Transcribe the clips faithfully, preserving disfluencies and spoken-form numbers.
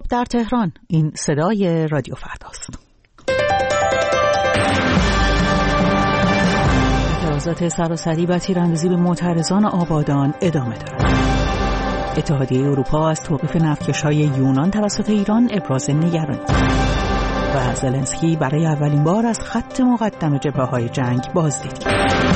در تهران. این صدای رادیو فرداست. اعتراضات سراسری و تیراندازی به معترضان آبادان ادامه دارد. اتحادیه اروپا از توقیف نفتکش‌های یونان توسط ایران ابراز نگرانی و زلنسکی برای اولین بار از خط مقدم جبهه‌های جنگ بازدید کرد.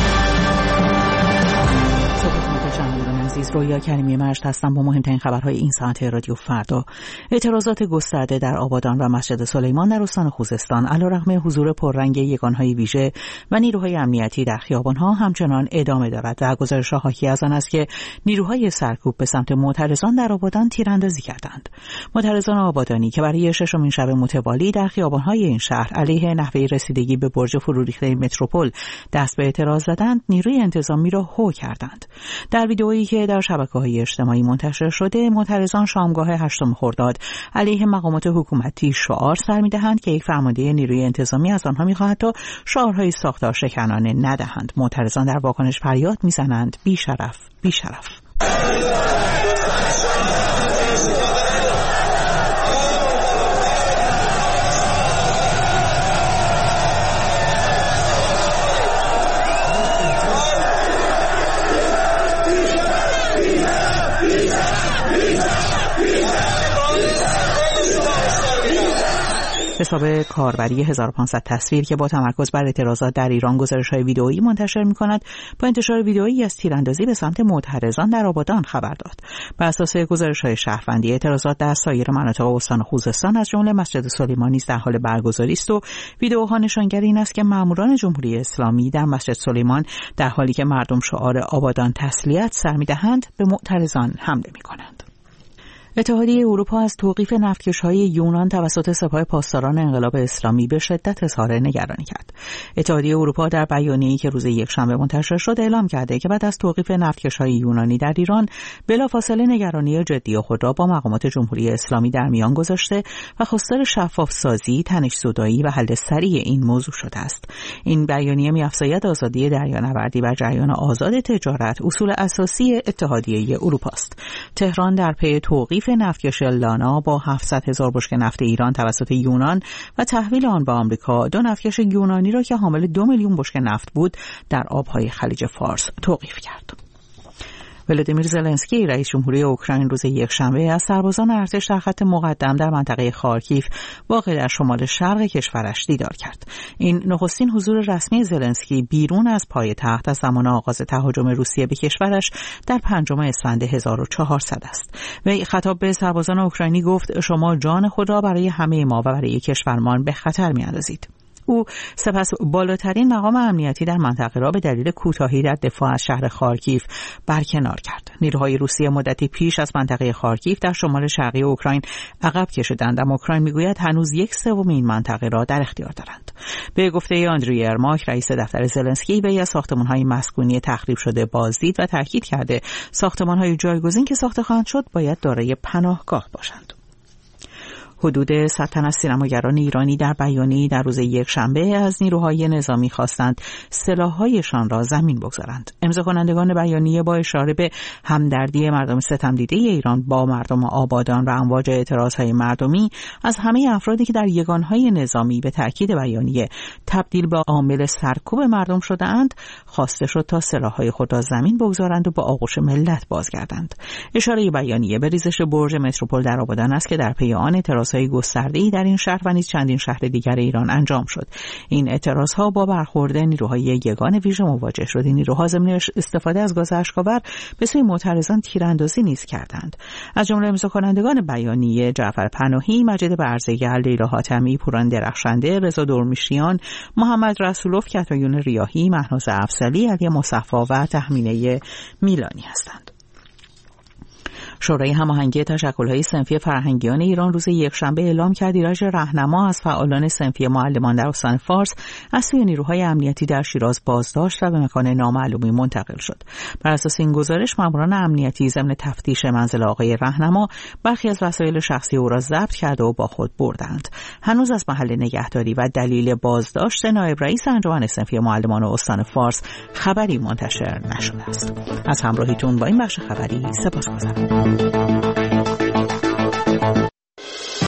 عزیز رویا کریمی مجد هستم با مهمترین خبرهای این ساعت رادیو فردا. اعتراضات گسترده در آبادان و مسجد سلیمان در استان خوزستان علیرغم حضور پررنگ یگانهای ویژه و نیروهای امنیتی در خیابانها همچنان ادامه دارد و گزارش‌ها حاکی از آن است که نیروهای سرکوب به سمت معترضان در آبادان تیراندازی کردند. معترضان آبادانی که برای ششمین شب متوالی در خیابانهای این شهر علیه نحوه رسیدگی به برج فروریخته متروپول دست به اعتراض زدند، نیروی انتظامی را هو کردند. در ویدئویی که در شبکه‌های اجتماعی منتشر شده، معترضان شامگاه هشتم خرداد علیه مقامات حکومتی شعار سر می‌دهند که یک فرمانده نیروی انتظامی از آنها می‌خواهد تا شعارهای ساختار شکنانه ندهند. معترضان در واکنش فریاد می‌زنند بی‌شرف، بی‌شرف. حساب کاربری هزار و پانصد تصویر که با تمرکز بر اعتراضات در ایران گزارش‌های ویدئویی منتشر می‌کند، با انتشار ویدئویی از تیراندازی به سمت معترضان در آبادان خبر داد. بر اساس گزارش‌های شهروندی، اعتراضات در سایر مناطق استان خوزستان از جمله مسجد سلیمان نیز در حال برگزاری است و ویدئوها نشانگر این است که ماموران جمهوری اسلامی در مسجد سلیمان در حالی که مردم شعار آبادان تسلیت سر می‌دهند، به معترضان حمله می‌کنند. اتحادیه اروپا از توقیف نفتکش‌های یونان توسط سپاه پاسداران انقلاب اسلامی به شدت اظهار نگرانی کرد. اتحادیه اروپا در بیانیه‌ای که روز یکشنبه منتشر شد اعلام کرده که بعد از توقیف نفتکش‌های یونانی در ایران بلافاصله نگرانی جدی خود را با مقامات جمهوری اسلامی در میان گذاشته و خواستار شفاف‌سازی، تنش‌زدایی و حل سریع این موضوع شده است. این بیانیه می‌افزاید آزادی دریانوردی و جریان آزاد تجارت اصول اساسی اتحادیه اروپا است. تهران در پی توقیف نفتکش لانا با هفتصد هزار بشکه نفت ایران توسط یونان و تحویل آن به آمریکا، دو نفتکش یونانی را که حامل دو میلیون بشکه نفت بود در آبهای خلیج فارس توقیف کرد. ولادیمیر زلنسکی رئیس جمهوری اوکراین روز یکشنبه از سربازان ارتش در خط مقدم در منطقه خارکیف واقع در شمال شرق کشورش دیدار کرد. این نخستین حضور رسمی زلنسکی بیرون از پایتخت از زمان آغاز تهاجم روسیه به کشورش در پنجم اسفند هزار و چهارصد است. وی خطاب به سربازان اوکراینی گفت شما جان خود را برای همه ما و برای کشورمان به خطر می‌اندازید. او سپس بالاترین مقام امنیتی در منطقه را به دلیل کوتاهی در دفاع از شهر خارکیف برکنار کرد. نیروهای روسیه مدتی پیش از منطقه خارکیف در شمال شرقی اوکراین عقب کشیدند، اما اوکراین میگوید هنوز یک سوم این منطقه را در اختیار دارند. به گفته آندری یرماک رئیس دفتر زلنسکی، وی از ساختمان‌های مسکونی تخریب شده بازدید و تاکید کرده ساختمان‌های جایگزین که ساخته خواهند شد باید دارای پناهگاه باشند. حدود صد تن از سینماگران ایرانی در بیانیه‌ای در روز یکشنبه از نیروهای نظامی خواستند سلاح‌هایشان را زمین بگذارند. امضا کنندگان بیانیه با اشاره به همدردی مردم ستمدیده ایران با مردم آبادان و امواج اعتراض‌های مردمی از همه افرادی که در یگانهای نظامی به تأکید بیانیه تبدیل به عامل سرکوب مردم شده‌اند خواسته شد تا سلاح‌های خود را زمین بگذارند و به آغوش ملت بازگردند. اشاره بیانیه به ریزش برج متروپول در آبادان است که در پی آن اعتراض گسترده‌ای در این شهر و نیز چندین شهر دیگر ایران انجام شد. این اعتراضها با برخورد نیروهای یگان ویژه مواجه شد. این نیروها ضمن استفاده از گاز اشک‌آور به سوی معترضان تیراندازی نیز کردند. از جمله امضا کنندگان بیانیه جعفر پناهی، مجید برزگر، لیلا حاتمی، پوران درخشنده، رضا درمیشیان، محمد رسولوف، کتایون ریاحی، مهناز افضلی، علی مصفی و تهمینه میلانی هستند. شورای هماهنگی تشکل‌های صنفی فرهنگیان ایران روز یکشنبه اعلام کرد ایرج راهنما از فعالان صنفی معلمان در استان فارس از سوی نیروهای امنیتی در شیراز بازداشت و به مکان نامعلومی منتقل شد. بر اساس این گزارش ماموران امنیتی ضمن تفتیش منزل آقای راهنما برخی از وسایل شخصی او را ضبط کرده و با خود بردند. هنوز از محل نگهداری و دلیل بازداشت نایب رئیس انجمن صنفی معلمان استان فارس خبری منتشر نشده است. از همراهیتون با این بخش خبری سپاسگزارم.